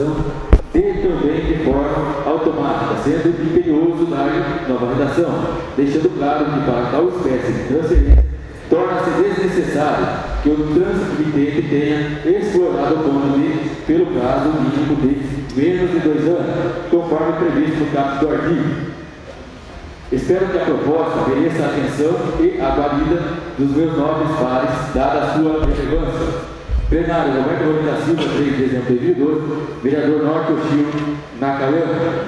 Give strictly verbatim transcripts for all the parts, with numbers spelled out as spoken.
redação dê também de forma automática, sendo imperioso dar nova redação, deixando claro que para tal espécie de transferência torna-se desnecessário que o transmitente tenha explorado o cônjuge pelo prazo mínimo de menos de dois anos, conforme previsto no caput do artigo. Espero que a proposta mereça a atenção e a guarida dos meus nobres pares, dada a sua relevância. Plenário Roberto Rodrigues da Silva, três de dezembro de dois mil e doze, vereador Norte Oshio Nakayama.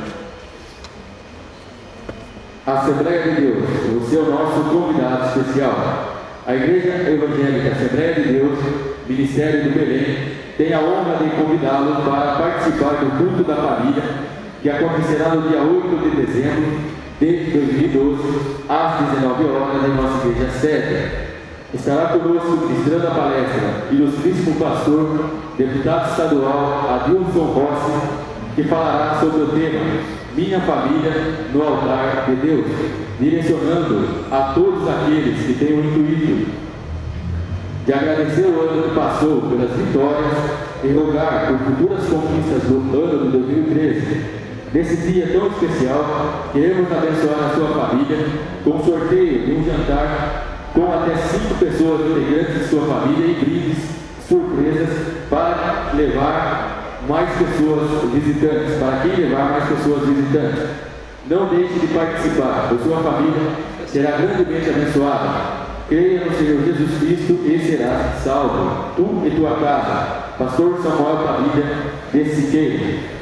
Assembleia de Deus, você é o nosso convidado especial. A Igreja Evangélica Assembleia de Deus, Ministério do Belém, tem a honra de convidá-lo para participar do culto da família, que acontecerá no dia oito de dezembro de dois mil e doze, às dezenove horas, em nossa igreja sede. Estará conosco, ministrando a palestra, ilustríssimo pastor, deputado estadual Adilson Rossi, que falará sobre o tema Minha Família no Altar de Deus, direcionando a todos aqueles que têm o intuito de agradecer o ano que passou pelas vitórias e rogar por futuras conquistas do ano de dois mil e treze. Nesse dia tão especial, queremos abençoar a sua família com o sorteio de um jantar com até cinco pessoas integrantes de sua família e brindes surpresas para levar mais pessoas visitantes, para quem levar mais pessoas visitantes. Não deixe de participar, a sua família será grandemente abençoada. Creia no Senhor Jesus Cristo e será salvo, tu e tua casa. Pastor Samuel Padilha de Siqueira.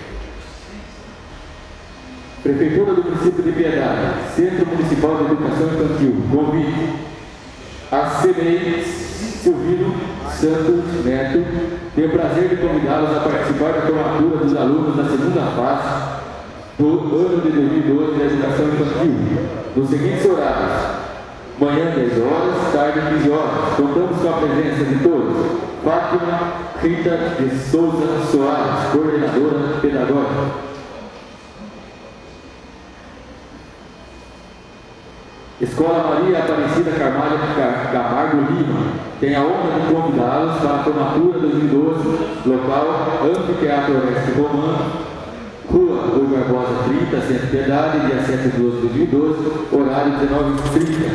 Prefeitura do Município de Piedade, Centro Municipal de Educação Infantil, convite a C B I Silvino Santos Neto. Tenho o prazer de convidá-los a participar da formatura dos alunos da segunda fase do ano de dois mil e doze da Educação Infantil, nos seguintes horários: manhã dez horas, tarde quinze horas. Contamos com a presença de todos. Fátima Rita de Souza Soares, coordenadora pedagógica. Escola Maria Aparecida Carvalho Camargo Lima tem a honra de convidá-los para a formatura dois mil e doze, local Anfiteatro Oeste Romano, Rua Rui Barbosa trinta, Centro Piedade, dia sete de doze de dois mil e doze, horário dezenove e trinta.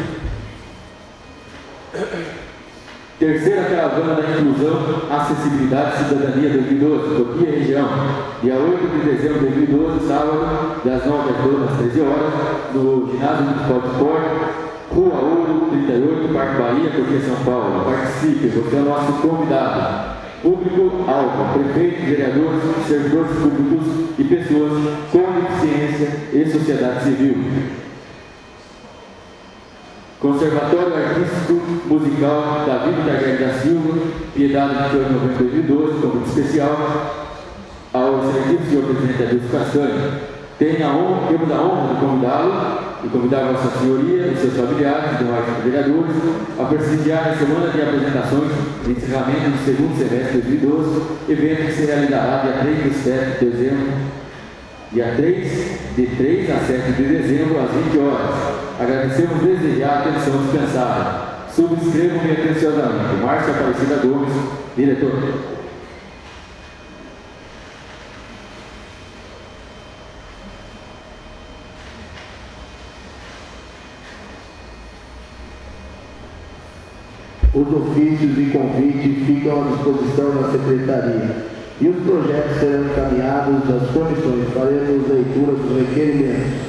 Terceira caravana da inclusão, acessibilidade e cidadania dois mil e doze, Topia Região, dia oito de dezembro de dois mil e doze, sábado, das nove às doze, às treze horas, no Ginásio Municipal de Esporte, Rua Ouro, trinta e oito, Parque Bahia, Topia, São Paulo. Participe, você é o nosso convidado. Público alvo, prefeitos, vereadores, servidores públicos e pessoas com deficiência e sociedade civil. Conservatório Artístico Musical David Tardelli da Silva, Piedade de novembro de dois mil e doze, convite especial ao excelentíssimo senhor presidente Adilson Castanho. Tem a honra, temos a honra de convidá-lo e convidar a Vossa Senhoria e seus familiares e demais vereadores a prestigiar a semana de apresentações de encerramento do segundo semestre de dois mil e doze, evento que se realizará dia três e sete de dezembro, dia três, de três a sete de dezembro, às vinte horas. Agradecemos desde já a atenção dispensada. Subscrevam-me atenciosamente. Márcia Aparecida Gomes, diretor. Os ofícios e convite ficam à disposição da Secretaria e os projetos serão encaminhados às comissões. Faremos leitura dos requerimentos.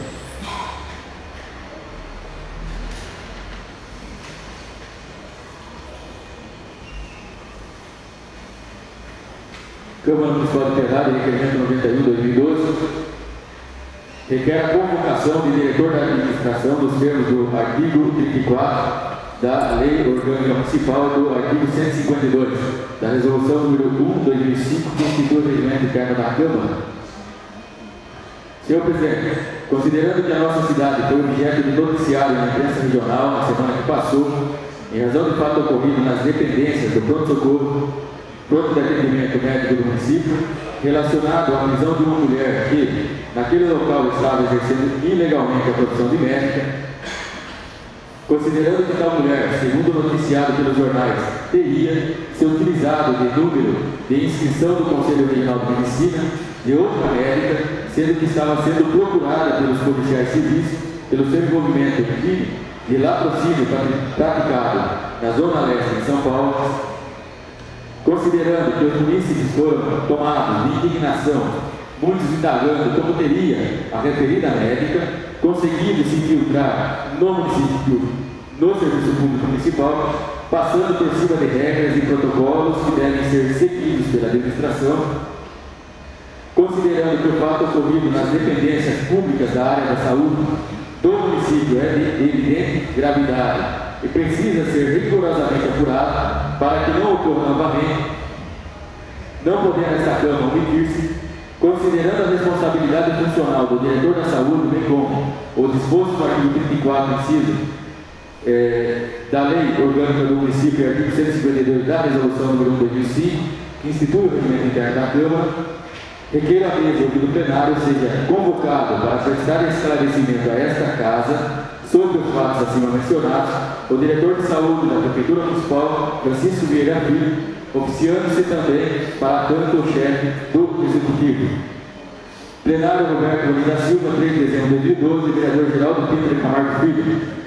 Câmara Municipal de Piedade, requerimento noventa e um, dois mil e doze, requer a convocação de diretor da administração nos termos do artigo trinta e quatro da Lei Orgânica Municipal, do artigo cento e cinquenta e dois da Resolução número um, dois mil e cinco, que institui o regimento interno da Câmara. Senhor Presidente, considerando que a nossa cidade foi objeto de noticiário na imprensa regional na semana que passou, em razão do fato ocorrido nas dependências do pronto-socorro, pronto de atendimento médico do município, relacionado à prisão de uma mulher que, naquele local, estava exercendo ilegalmente a profissão de médica, considerando que tal mulher, segundo noticiado pelos jornais, teria se utilizado de número de inscrição do Conselho Regional de Medicina, de outra médica, sendo que estava sendo procurada pelos policiais civis pelo seu envolvimento em crime de latrocínio praticado na Zona Leste de São Paulo, considerando que os munícipes foram tomados de indignação, muitos indagando como teria a referida médica conseguido se infiltrar no município, no Serviço Público Municipal, passando por cima de regras e protocolos que devem ser seguidos pela administração, considerando que o fato ocorrido nas dependências públicas da área da saúde do município é de evidente gravidade e precisa ser rigorosamente apurado para que não ocorra novamente, não podendo esta Câmara omitir-se, considerando a responsabilidade funcional do diretor da saúde, bem como o disposto no artigo trinta e quatro, inciso é, da Lei Orgânica do Município e artigo cento e cinquenta e dois da Resolução número um de dois mil e cinco, que institui o regimento interno da Câmara, requer a mesa que o plenário seja convocado para prestar esclarecimento a esta Casa sobre os fatos acima mencionados, o diretor de saúde da Prefeitura Municipal, Francisco Vieira Filho, oficiando-se também para tanto o chefe do Executivo. Plenário Roberto Bonilla da Silva, três de dezembro de dois mil e doze, vereador Geraldo Pinto de Camargo Filho.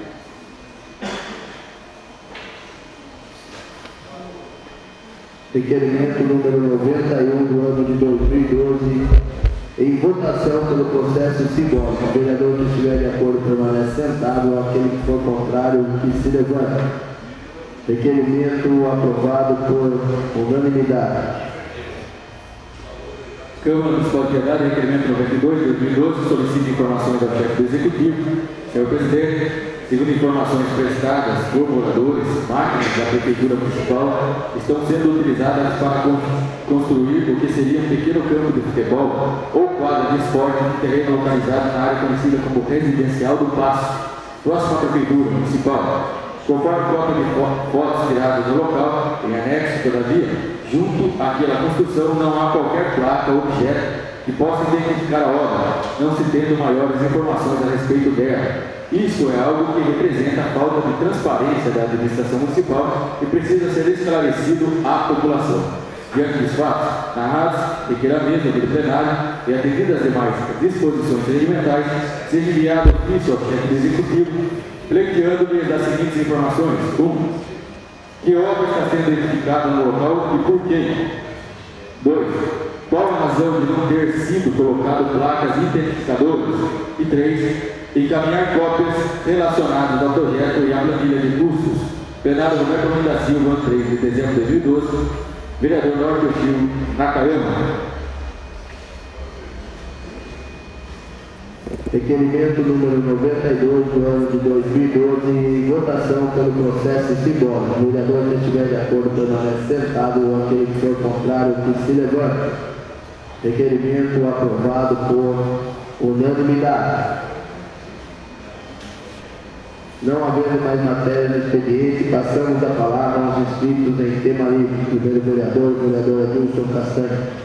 Requerimento número noventa e um do ano de dois mil e doze, em votação pelo processo simbólico. O vereador que estiver de acordo permanece sentado, aquele que for contrário que se levanta. Requerimento aprovado por unanimidade. Câmara Municipal de Piedade, requerimento noventa e dois de dois mil e doze, solicita informações ao chefe do Executivo. Senhor Presidente, segundo informações prestadas por moradores, máquinas da Prefeitura Municipal estão sendo utilizadas para construir o que seria um pequeno campo de futebol ou quadra de esporte em terreno localizado na área conhecida como Residencial do Paço, próximo à Prefeitura Municipal. Conforme cópia de fotos tiradas no local, em anexo, todavia, junto àquela construção não há qualquer placa ou objeto que possa identificar a obra, não se tendo maiores informações a respeito dela. Isso é algo que representa a falta de transparência da administração municipal e precisa ser esclarecido à população. Diante dos fatos narrados, requer a mesa do plenário e atendidas as demais disposições regimentais, seja enviado ofício ao chefe do Executivo, pleiteando-lhe as seguintes informações. um. Que obra está sendo edificada no local e por quem? dois. Qual a razão de não ter sido colocado placas identificadoras? E três. Encaminhar cópias relacionadas ao projeto e à planilha de custos. Plenário Roberto Bonilla da Silva, três de dezembro de dois mil e doze, vereador Norte Gil, Nakayama. Requerimento número noventa e dois do ano de dois mil e doze, em votação pelo processo simbólico. O vereador que estiver de acordo permanece sentado ou aquele que for contrário que se levante. Requerimento aprovado por unanimidade. Não havendo mais matéria no expediente, passamos a palavra aos inscritos em tema livre. Primeiro vereador, o vereador Adilson Castanho.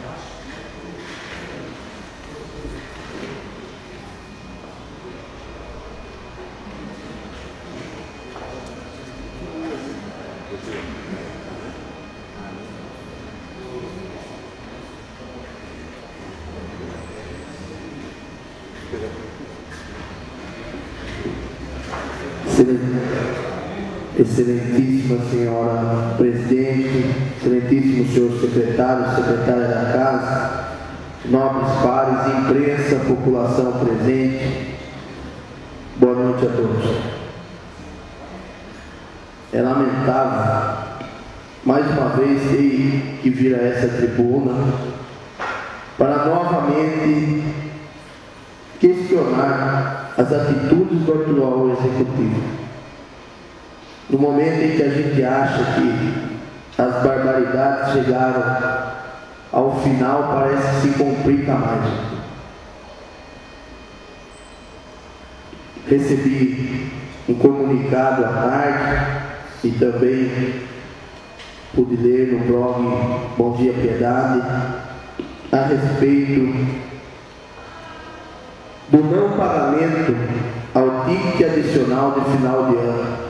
Excelentíssima senhora presidente, excelentíssimo senhor secretário, secretária da casa, nobres pares, imprensa, população presente, boa noite a todos. É lamentável, mais uma vez, ter que vir a essa tribuna para novamente questionar as atitudes do atual executivo. No momento em que a gente acha que as barbaridades chegaram ao final, parece que se complica mais. Recebi um comunicado à tarde e também pude ler no blog Bom Dia Piedade a respeito do não pagamento ao ticket adicional de final de ano.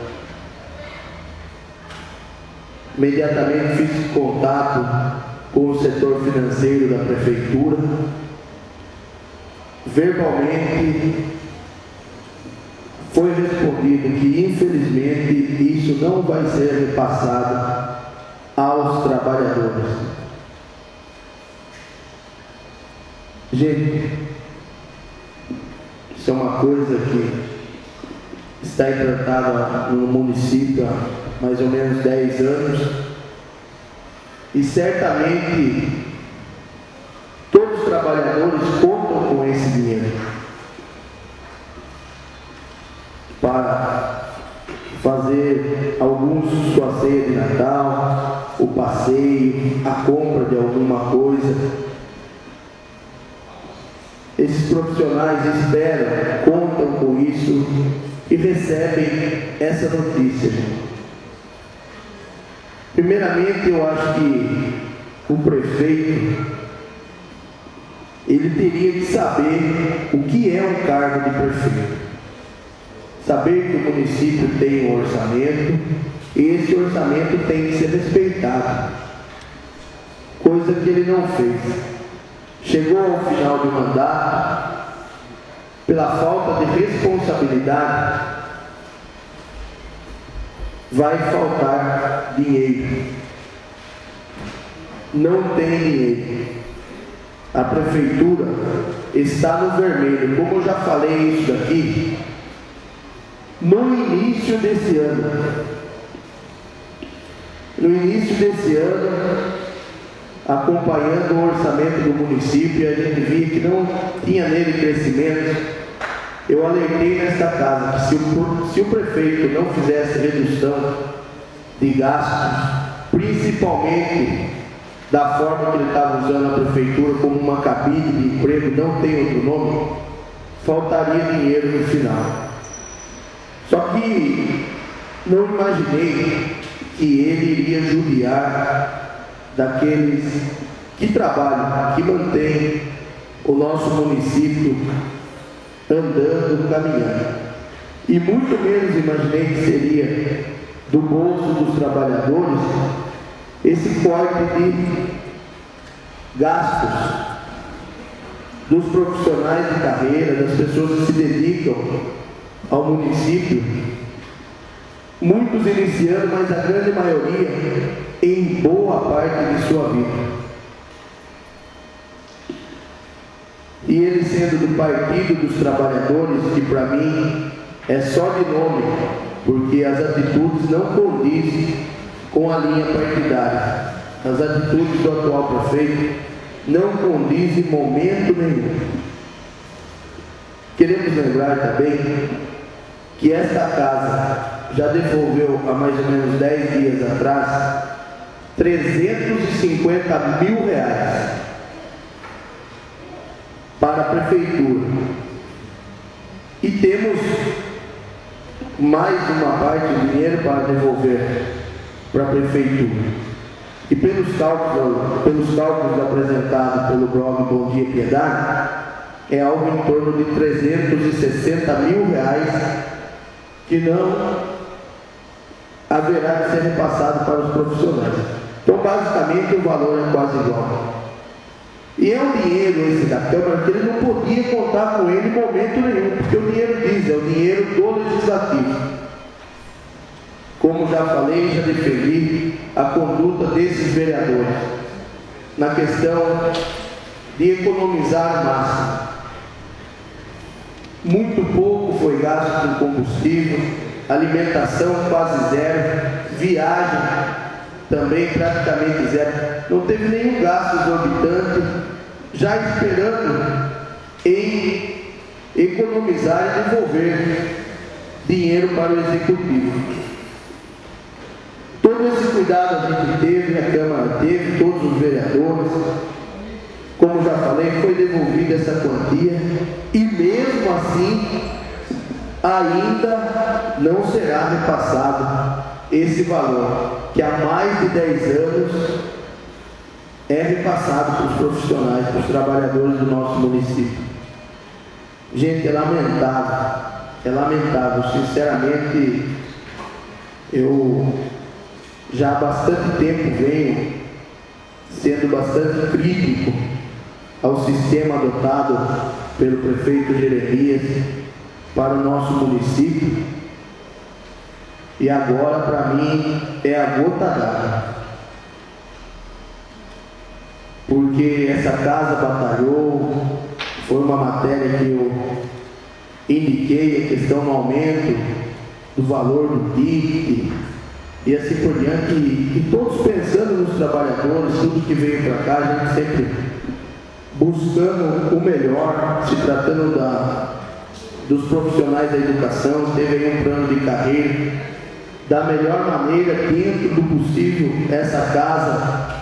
Imediatamente fiz contato com o setor financeiro da prefeitura verbalmente foi respondido que, infelizmente, isso não vai ser repassado aos trabalhadores. Gente, isso é uma coisa que está implantada no município há mais ou menos dez anos e certamente todos os trabalhadores contam com esse dinheiro para fazer alguns sua ceia de Natal, o passeio, a compra de alguma coisa. Esses profissionais esperam, contam com isso e recebem essa notícia. Primeiramente, eu acho que o prefeito ele teria que saber o que é um cargo de prefeito. Saber que o município tem um orçamento e esse orçamento tem que ser respeitado. Coisa que ele não fez. Chegou ao final do mandato, pela falta de responsabilidade, vai faltar dinheiro. Não tem dinheiro. A prefeitura está no vermelho. Como eu já falei isso daqui, no início desse ano, no início desse ano, acompanhando o orçamento do município, a gente via que não tinha nele crescimento. Eu alertei nesta casa que se o, se o prefeito não fizesse redução de gastos, principalmente da forma que ele estava usando a prefeitura como uma cabide de emprego, não tem outro nome, faltaria dinheiro no final. Só que não imaginei que ele iria judiar daqueles que trabalham, que mantêm o nosso município andando, caminhando. E muito menos imaginei que seria do bolso dos trabalhadores esse corte de gastos dos profissionais de carreira, das pessoas que se dedicam ao município, muitos iniciando, mas a grande maioria em boa parte de sua vida. E ele sendo do Partido dos Trabalhadores, que para mim é só de nome, porque as atitudes não condizem com a linha partidária. As atitudes do atual prefeito não condizem em momento nenhum. Queremos lembrar também que esta casa já devolveu há mais ou menos dez dias atrás trezentos e cinquenta mil reais para a prefeitura. E temos mais uma parte do dinheiro para devolver para a prefeitura. E pelos cálculos, pelos cálculos apresentados pelo blog Bom Dia Piedade, é algo em torno de trezentos e sessenta mil reais que não haverá de ser repassado para os profissionais. Então, basicamente, o valor é quase igual. E é um dinheiro esse da Câmara que ele não podia contar com ele em momento nenhum, porque o dinheiro diz, é o dinheiro do Legislativo. Como já falei, já defendi a conduta desses vereadores na questão de economizar o máximo. Muito pouco foi gasto com combustível, alimentação quase zero, viagem também praticamente zero. Não teve nenhum gasto exorbitante, já esperando em economizar e devolver dinheiro para o Executivo. Todo esse cuidado a gente teve, a Câmara teve, todos os vereadores. Como já falei, foi devolvida essa quantia e mesmo assim ainda não será repassado esse valor, que há mais de dez anos é repassado para os profissionais, para os trabalhadores do nosso município. Gente, é lamentável, é lamentável, sinceramente. Eu já há bastante tempo venho sendo bastante crítico ao sistema adotado pelo prefeito Jeremias para o nosso município. E agora, para mim, é a gota d'água. Porque essa casa batalhou, foi uma matéria que eu indiquei, a questão do aumento do valor do ticket e assim por diante, e, e todos pensando nos trabalhadores, tudo que veio para cá, a gente sempre buscando o melhor, se tratando da, dos profissionais da educação, teve aí um plano de carreira, da melhor maneira, dentro do possível, essa casa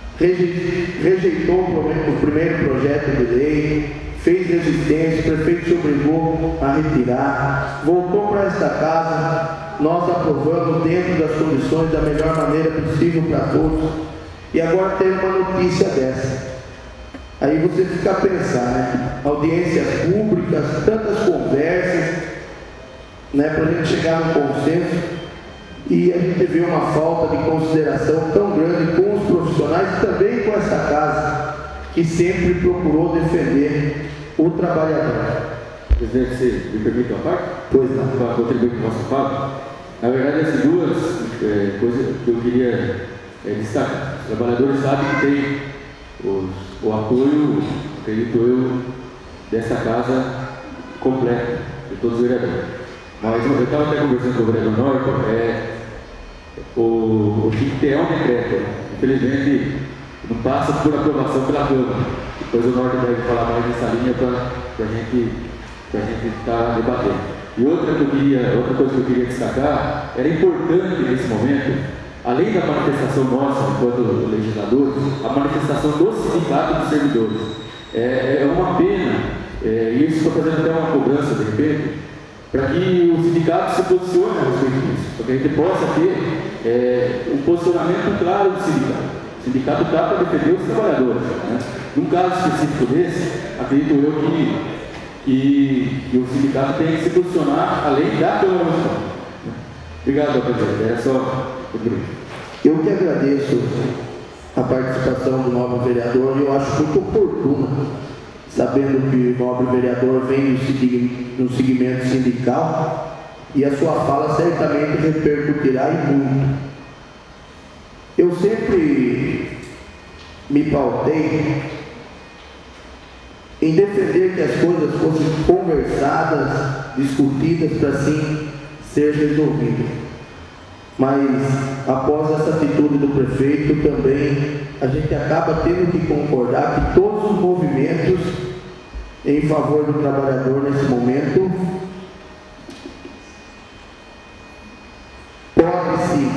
rejeitou o primeiro projeto de lei, fez resistência, o prefeito se obrigou a retirar, voltou para esta casa, nós aprovamos dentro das condições da melhor maneira possível para todos, e agora tem uma notícia dessa. Aí você fica a pensar, né? Audiências públicas, tantas conversas, né, para a gente chegar no consenso, e a gente vê uma falta de consideração tão grande com os profissionais e também com essa casa, que sempre procurou defender o trabalhador. Presidente, você me permite uma parte? Pois não. Para contribuir com o vosso fala. Na verdade, essas duas é, coisas que eu queria é, destacar. Os trabalhadores sabem que tem os, o apoio, acredito eu, dessa casa completa, de todos os vereadores. Mas eu estava até conversando com o vereador Norton, é, o, o T I C é um decreto, infelizmente não passa por aprovação pela Câmara. Depois o Norton vai falar mais nessa linha para a gente estar debatendo. E outra, que eu queria, outra coisa que eu queria destacar, era importante nesse momento, além da manifestação nossa, enquanto legisladores, a manifestação do sindicato dos servidores. É, é uma pena, é, e isso estou fazendo até uma cobrança de repente, para que o sindicato se posicione a respeito disso, para que a gente possa ter é, um posicionamento claro do sindicato. O sindicato está para defender os trabalhadores. Né? Num caso específico desse, acredito eu que E, e o sindicato tem que se posicionar além da Câmara Municipal. Obrigado, presidente. Era só o grupo. Eu que agradeço a participação do nobre vereador, e eu acho muito oportuna, sabendo que o nobre vereador vem no segmento sindical, e a sua fala certamente repercutirá e muito. Eu sempre me pautei em defender que as coisas fossem conversadas, discutidas, para assim ser resolvidas. Mas, após essa atitude do prefeito, também a gente acaba tendo que concordar que todos os movimentos em favor do trabalhador nesse momento podem sim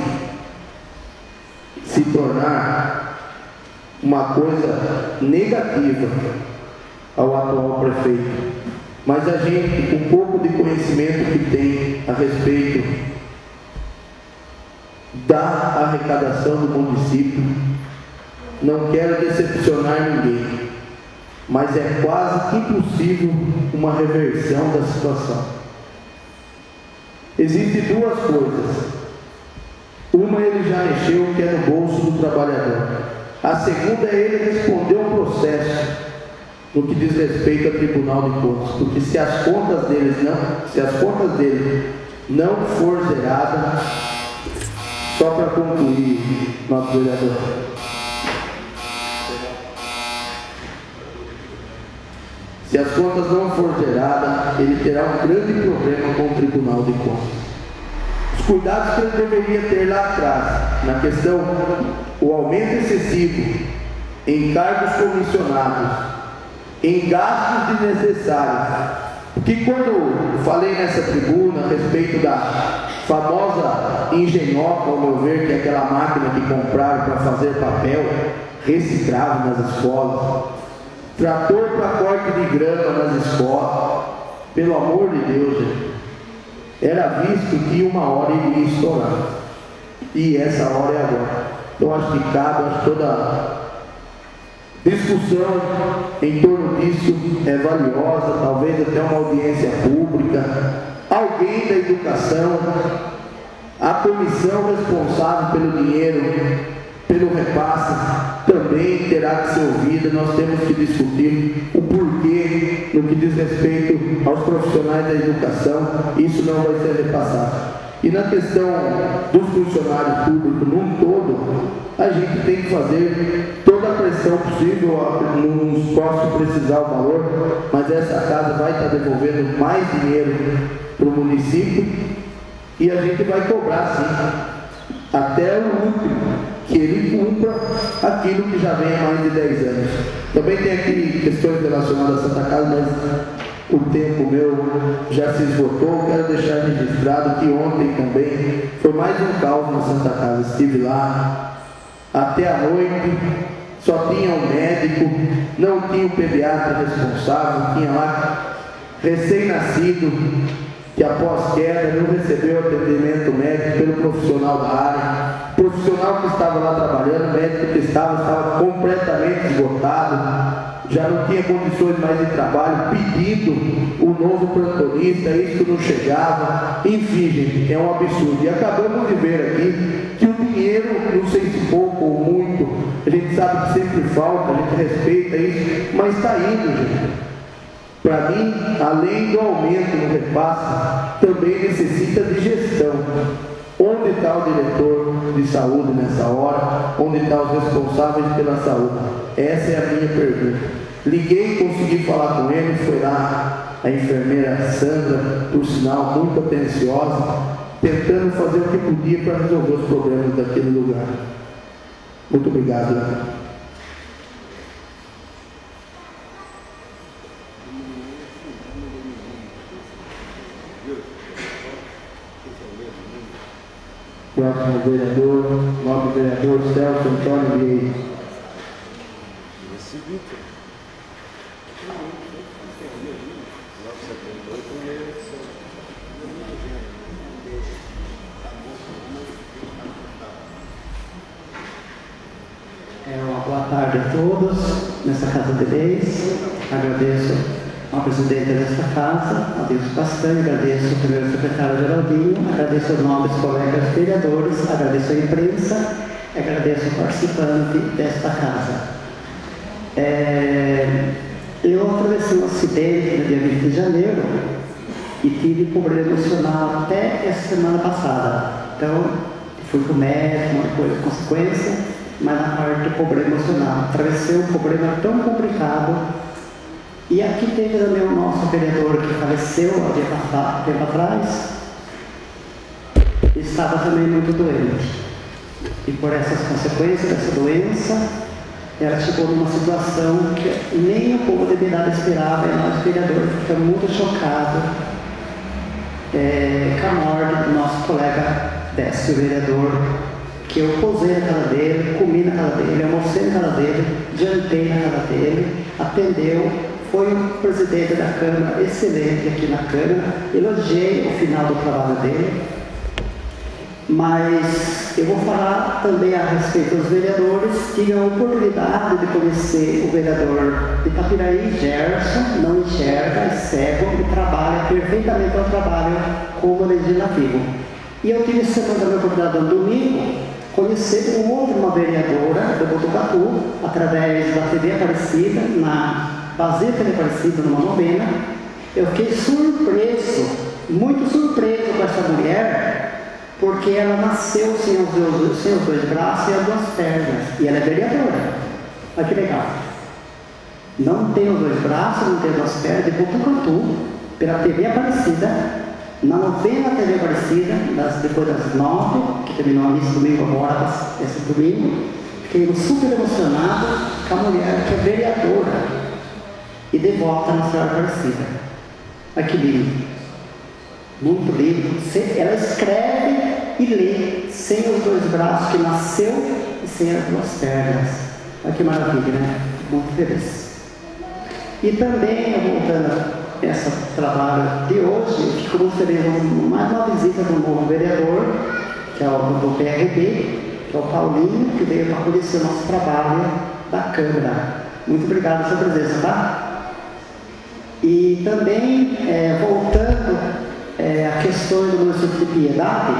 se tornar uma coisa negativa ao atual prefeito, mas a gente, com um pouco de conhecimento que tem a respeito da arrecadação do município, não quero decepcionar ninguém, mas é quase impossível uma reversão da situação. Existem duas coisas. Uma ele já mexeu, que é no bolso do trabalhador. A segunda é ele responder um processo no que diz respeito ao Tribunal de Contas, porque se as contas deles não, se as contas dele não for zerada, só para concluir, nosso vereador, se as contas não for zeradas, ele terá um grande problema com o Tribunal de Contas. Os cuidados que ele deveria ter lá atrás, na questão, o aumento excessivo em cargos comissionados, em gastos desnecessários, porque quando falei nessa tribuna a respeito da famosa engenhoca, ao meu ver, que é aquela máquina que compraram para fazer papel reciclável nas escolas, trator para corte de grama nas escolas, pelo amor de Deus, gente, era visto que uma hora iria estourar, e essa hora é agora. Então acho que cabe, acho que toda discussão em torno disso é valiosa, talvez até uma audiência pública, alguém da educação, a comissão responsável pelo dinheiro, pelo repasse, também terá que ser ouvida. Nós temos que discutir o porquê no que diz respeito aos profissionais da educação, isso não vai ser repassado. E na questão dos funcionários públicos num todo, a gente tem que fazer toda a pressão possível, não posso precisar o valor, mas essa casa vai estar devolvendo mais dinheiro para o município e a gente vai cobrar sim, até o último, que ele cumpra aquilo que já vem há mais de dez anos. Também tem aqui questões relacionadas à Santa Casa, mas o tempo meu já se esgotou. Quero deixar registrado que ontem também foi mais um caos na Santa Casa. Estive lá até a noite, só tinha um médico, não tinha o pediatra responsável, tinha lá recém-nascido que após queda não recebeu atendimento médico pelo profissional da área. O profissional que estava lá trabalhando, o médico que estava, estava completamente esgotado, já não tinha condições mais de trabalho, pedindo o novo plantonista, isso não chegava, enfim, gente, é um absurdo. E acabamos de ver aqui que o dinheiro, não sei se pouco ou muito, a gente sabe que sempre falta, a gente respeita isso, mas está indo, gente. Para mim, além do aumento no repasse, também necessita de gestão. Onde está o diretor de saúde nessa hora? Onde estão os responsáveis pela saúde? Essa é a minha pergunta. Liguei, consegui falar com ele, foi lá a enfermeira Sandra, por sinal, muito atenciosa, tentando fazer o que podia para resolver os problemas daquele lugar. Muito obrigado. Próximo vereador, nobre vereador Celso Antônio Vieira. É, uma boa tarde a todos nessa Casa de Leis. Agradeço ao presidente desta casa, a Deus Castanho, agradeço ao primeiro secretário Geraldinho, agradeço aos nobres colegas vereadores, agradeço à imprensa, agradeço ao participante desta casa. É, eu atravessei um acidente no dia vinte de janeiro e tive problema emocional até essa semana passada. Então, fui para o médico, uma coisa, consequência, mas na parte do problema emocional. Atravessei um problema tão complicado. E aqui teve também o nosso vereador que faleceu há tempo atrás, estava também muito doente. E por essas consequências dessa doença, ela chegou numa situação que nem o povo de Beirada esperava, e nós vereadores ficamos muito chocados é, com a morte do nosso colega Décio, vereador, que eu posei na casa dele, comi na casa dele, almocei na casa dele, jantei na casa dele, atendeu. Foi um presidente da Câmara excelente aqui na Câmara, elogiei o final do trabalho dele, mas eu vou falar também a respeito dos vereadores. Tive a oportunidade de conhecer o vereador de Itapiraí, Gerson, não enxerga, é cego e trabalha perfeitamente o trabalho como legislativo. E eu tive semana da oportunidade no domingo conhecer um outro, uma vereadora de Botucatu, através da T V Aparecida, na Basílica de Aparecida, numa novena. Eu fiquei surpreso, muito surpreso com essa mulher, porque ela nasceu sem os, dois, sem os dois braços e as duas pernas, e ela é vereadora. Olha que legal. Não tem os dois braços, não tem as duas pernas, de Botucatu, pela T V Aparecida, na novena T V Aparecida, das, depois das nove, que terminou a missa domingo agora, esse domingo. Fiquei super emocionado com a mulher que é vereadora e devota na Senhora Aparecida. Olha que lindo, muito lindo. Ela escreve e lê sem os dois braços, que nasceu, e sem as duas pernas. Olha que maravilha, né? Muito feliz. E também, voltando a esse trabalho de hoje, eu fico muito feliz, mais uma visita de um bom vereador, que é o do P R B, que é o Paulinho, que veio para conhecer o nosso trabalho da Câmara. Muito obrigado pela sua presença, tá? E também, é, voltando é, a questões do município de Piedade,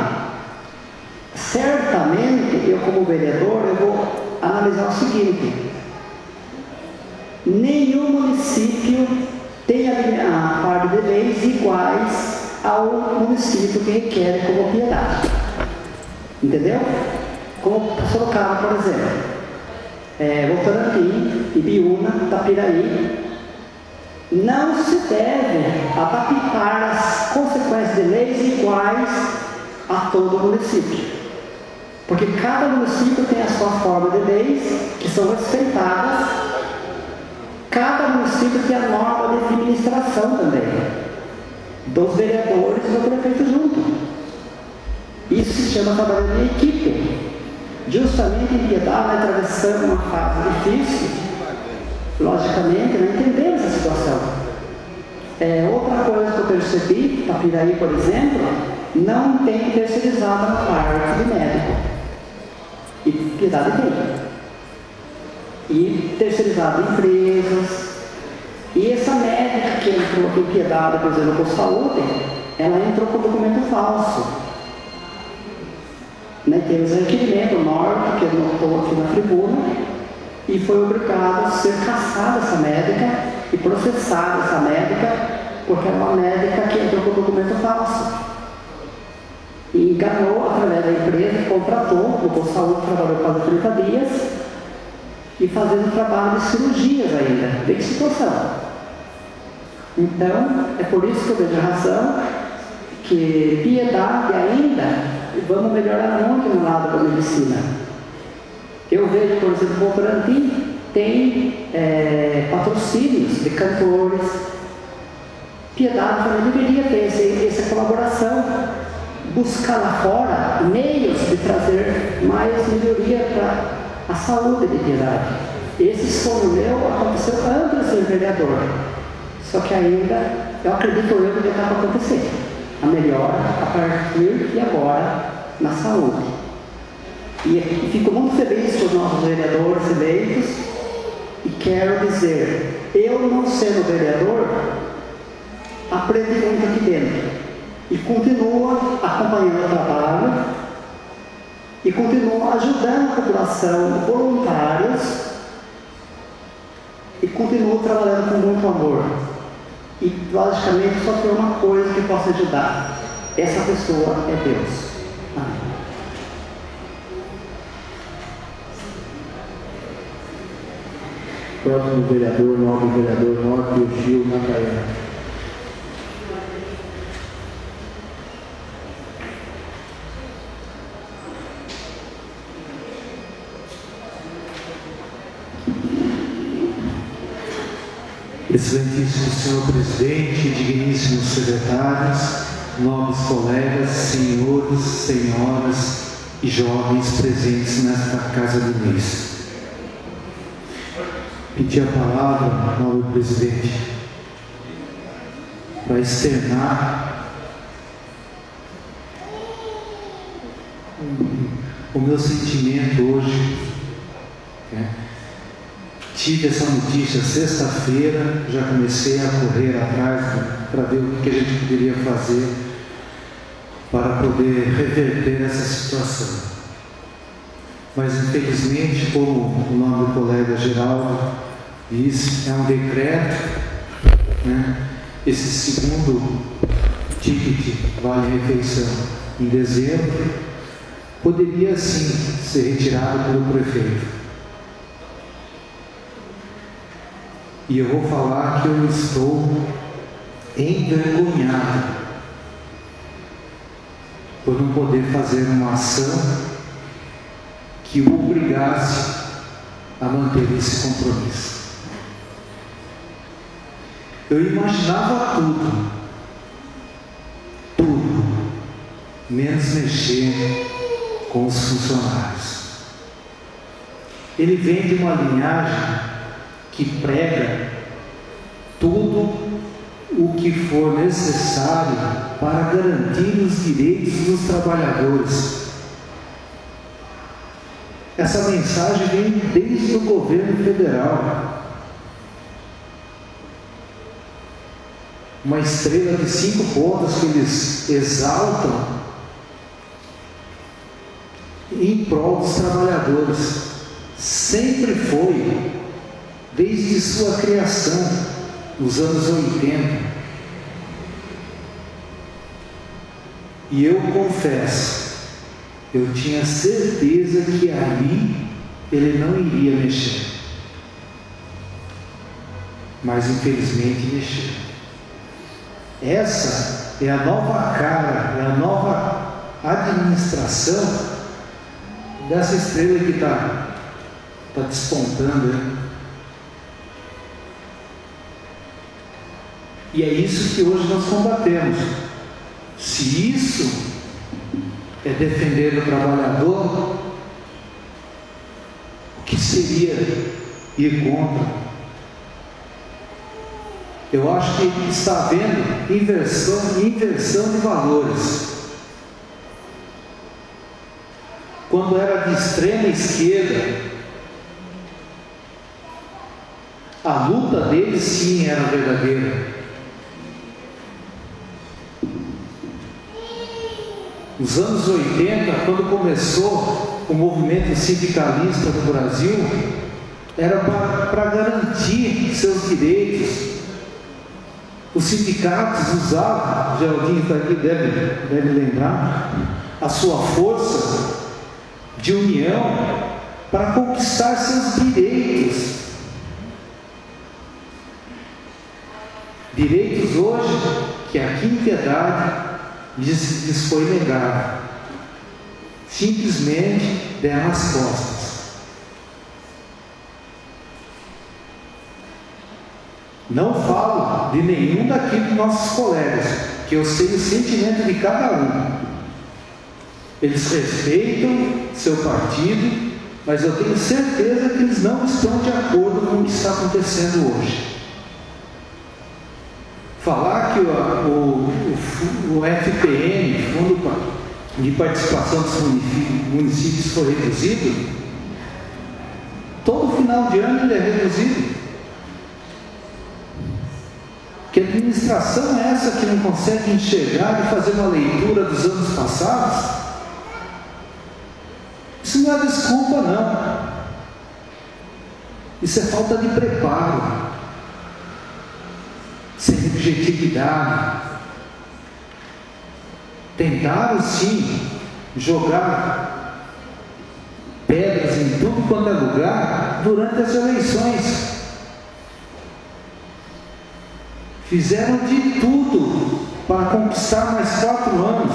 certamente eu, como vereador, eu vou analisar o seguinte: nenhum município tem a parte de leis iguais ao município que requer como piedade. Entendeu? Como Sorocaba, por exemplo, é, Votorantim, Ibiúna, Tapiraí, não se deve adaptar as consequências de leis iguais a todo o município. Porque cada município tem a sua forma de leis que são respeitadas. Cada município tem a norma de administração também, dos vereadores e do prefeito junto. Isso se chama trabalho em equipe. Justamente em Piedade, nós atravessamos uma fase difícil. Logicamente, não entendemos essa situação. É, outra coisa que eu percebi, Tapiraí, por exemplo, não tem terceirizado a parte de médico. E Piedade tem. E terceirizado empresas. E essa médica que entrou aqui em Piedade, por exemplo, com saúde, ela entrou com documento falso. Né? Temos um requerimento norte, que eu notou aqui na tribuna, e foi obrigado a ser caçada essa médica e processada essa médica, porque era uma médica que entrou com documento falso. E enganou através da empresa, contratou, o Posto Saúde trabalhou quase trinta dias, e fazendo trabalho de cirurgias ainda, bem situação. Então, é por isso que eu vejo a razão que Piedade ainda, vamos melhorar muito no lado da medicina. Eu vejo, por exemplo, o Votorantim tem é, patrocínios de cantores. Piedade também deveria ter esse, essa colaboração, buscar lá fora meios de trazer mais melhoria para a saúde de Piedade. Esse sonho meu aconteceu antes de ser vereador. Só que ainda, eu acredito eu que está para acontecer. A melhora a partir de agora na saúde. E, e fico muito feliz com os nossos vereadores eleitos e quero dizer, eu não sendo vereador, aprendi muito aqui dentro e continuo acompanhando o trabalho e continuo ajudando a população, voluntários, e continuo trabalhando com muito amor. E logicamente só tem uma coisa que possa ajudar, essa pessoa é Deus. Amém. Próximo vereador, nobre vereador Norte, o Gil Macaé. Excelentíssimo senhor presidente, digníssimos secretários, nobres colegas, senhores, senhoras e jovens presentes nesta casa de mesa. Pedi a palavra, nobre presidente, para externar o meu sentimento hoje. Né? Tive essa notícia sexta-feira, já comecei a correr atrás para ver o que a gente poderia fazer para poder reverter essa situação. Mas infelizmente, como o nome do colega Geraldo disse, é um decreto, né? Esse segundo ticket vale-refeição em dezembro poderia sim ser retirado pelo prefeito. E eu vou falar que eu estou envergonhado por não poder fazer uma ação que o obrigasse a manter esse compromisso. Eu imaginava tudo, tudo, menos mexer com os funcionários. Ele vem de uma linhagem que prega tudo o que for necessário para garantir os direitos dos trabalhadores. Essa mensagem vem desde o governo federal. Uma estrela de cinco pontas que eles exaltam em prol dos trabalhadores. Sempre foi, desde sua criação, os anos oitenta. E eu confesso, eu tinha certeza que ali ele não iria mexer. Mas infelizmente mexeu. Essa é a nova cara, é a nova administração dessa estrela que está tá despontando, né? E é isso que hoje nós combatemos. Se isso é defender o trabalhador, o que seria ir contra? Eu acho que está havendo inversão, inversão de valores. Quando era de extrema esquerda, a luta deles sim era verdadeira. Nos anos oitenta, quando começou o movimento sindicalista no Brasil, era para garantir seus direitos. Os sindicatos usavam, o Geraldinho está aqui, deve, deve lembrar, a sua força de união para conquistar seus direitos. Direitos hoje que a quinta idade lhes, lhes foi negado. Simplesmente deram as costas. Não falo de nenhum daqui dos nossos colegas, que eu sei o sentimento de cada um. Eles respeitam seu partido, mas eu tenho certeza que eles não estão de acordo com o que está acontecendo hoje. Falar que o, o, o F P M, Fundo de Participação dos Municípios, foi reduzido, todo final de ano ele é reduzido. Que administração é essa que não consegue enxergar e fazer uma leitura dos anos passados? Isso não é desculpa, não. Isso é falta de preparo, sem objetividade. Tentaram sim jogar pedras em tudo quanto é lugar durante as eleições. Fizeram de tudo para conquistar mais quatro anos.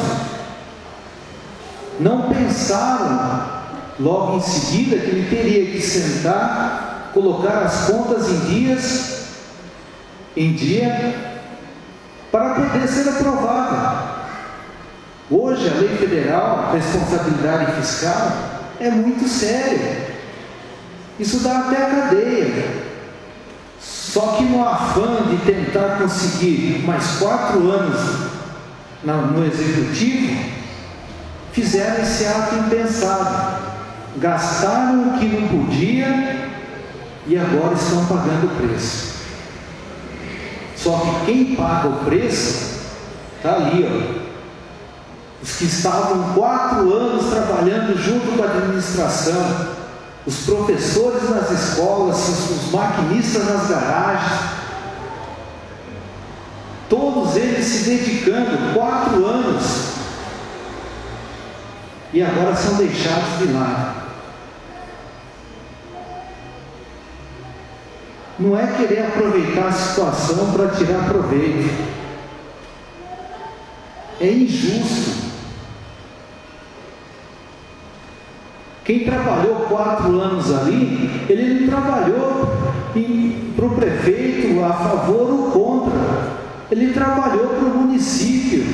Não pensaram logo em seguida que ele teria que sentar, colocar as contas em dias, em dia, para poder ser aprovada. Hoje a lei federal, a responsabilidade fiscal, é muito séria. Isso dá até a cadeia. Só que no afã de tentar conseguir mais quatro anos no executivo, fizeram esse ato impensado. Gastaram o que não podia e agora estão pagando o preço. Só que quem paga o preço está ali, ó. Os que estavam quatro anos trabalhando junto com a administração, os professores nas escolas, os maquinistas nas garagens, todos eles se dedicando quatro anos e agora são deixados de lado. Não é querer aproveitar a situação para tirar proveito. É injusto. Quem trabalhou quatro anos ali, ele não trabalhou para o prefeito a favor ou contra. Ele trabalhou para o município.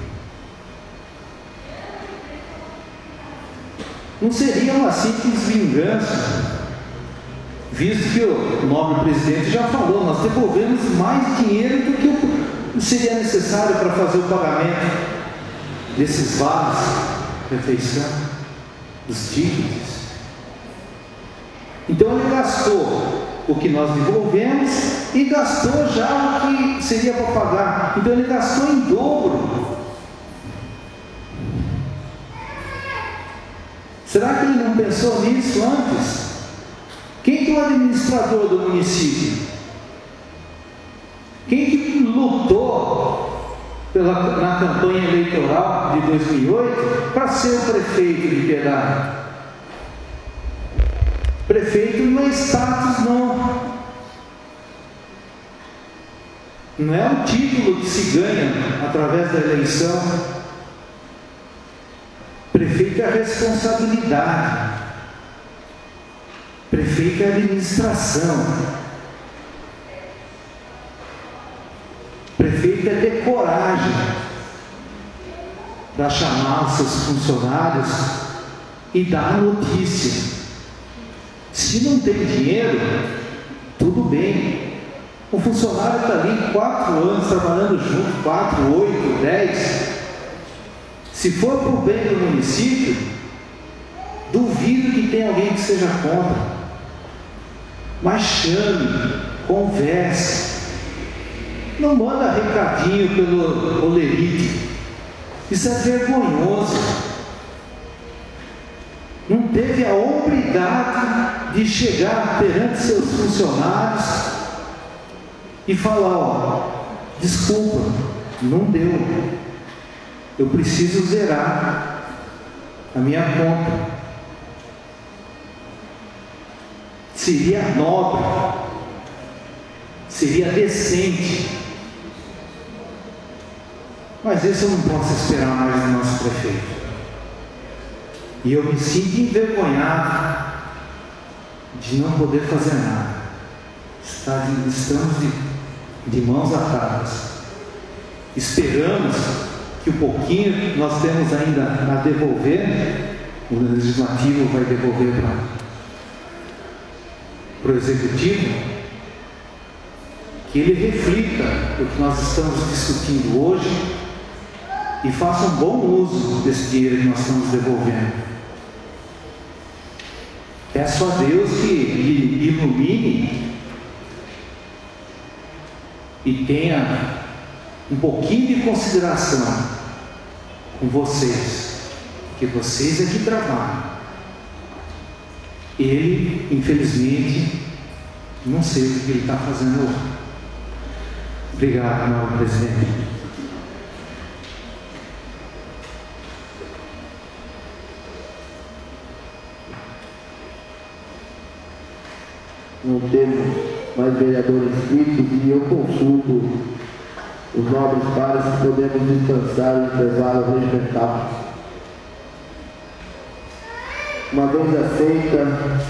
Não seria uma simples vingança, visto que o nobre presidente já falou, nós devolvemos mais dinheiro do que seria necessário para fazer o pagamento desses vales de refeição, dos títulos. Então ele gastou o que nós devolvemos e gastou já o que seria para pagar. Então ele gastou em dobro. Será que ele não pensou nisso antes? Quem que é o administrador do município? Quem que lutou pela, na campanha eleitoral de dois mil e oito para ser o prefeito de Piedade? Prefeito não é status, não. Não é o título que se ganha através da eleição. Prefeito é responsabilidade. Prefeito é administração. Prefeito é ter coragem para chamar os seus funcionários e dar a notícia. Se não tem dinheiro, tudo bem. O funcionário está ali quatro anos trabalhando junto, quatro, oito, dez. Se for para o bem do município, duvido que tenha alguém que seja contra. Mas chame, converse. Não manda recadinho pelo olerite. Isso é vergonhoso. Não teve a hombridade de chegar perante seus funcionários e falar: ó, desculpa, não deu. Eu preciso zerar a minha conta. Seria nobre, seria decente. Mas isso eu não posso esperar mais do nosso prefeito. E eu me sinto envergonhado de não poder fazer nada. Estamos de, de mãos atadas. Esperamos que o pouquinho que nós temos ainda a devolver, o legislativo vai devolver para o executivo, que ele reflita o que nós estamos discutindo hoje e faça um bom uso desse dinheiro que nós estamos devolvendo. Peço a Deus que ilumine e tenha um pouquinho de consideração com vocês, porque vocês é que trabalham. Ele, infelizmente, não sei o que ele está fazendo hoje. Obrigado, meu presidente. Não temos mais vereadores inscritos e eu consulto os nobres pares se podemos descansar o intervalo regimental. Uma vez aceita,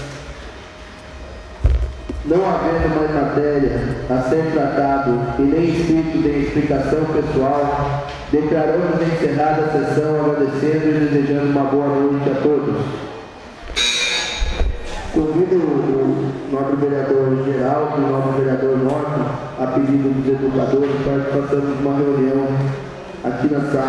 não havendo mais matéria a ser tratado e nem inscrito de explicação pessoal, declaramos encerrada a sessão, agradecendo e desejando uma boa noite a todos. Convido o nobre vereador Geraldo e o nobre vereador Norton, a pedido dos educadores, para que façamos uma reunião aqui na sala.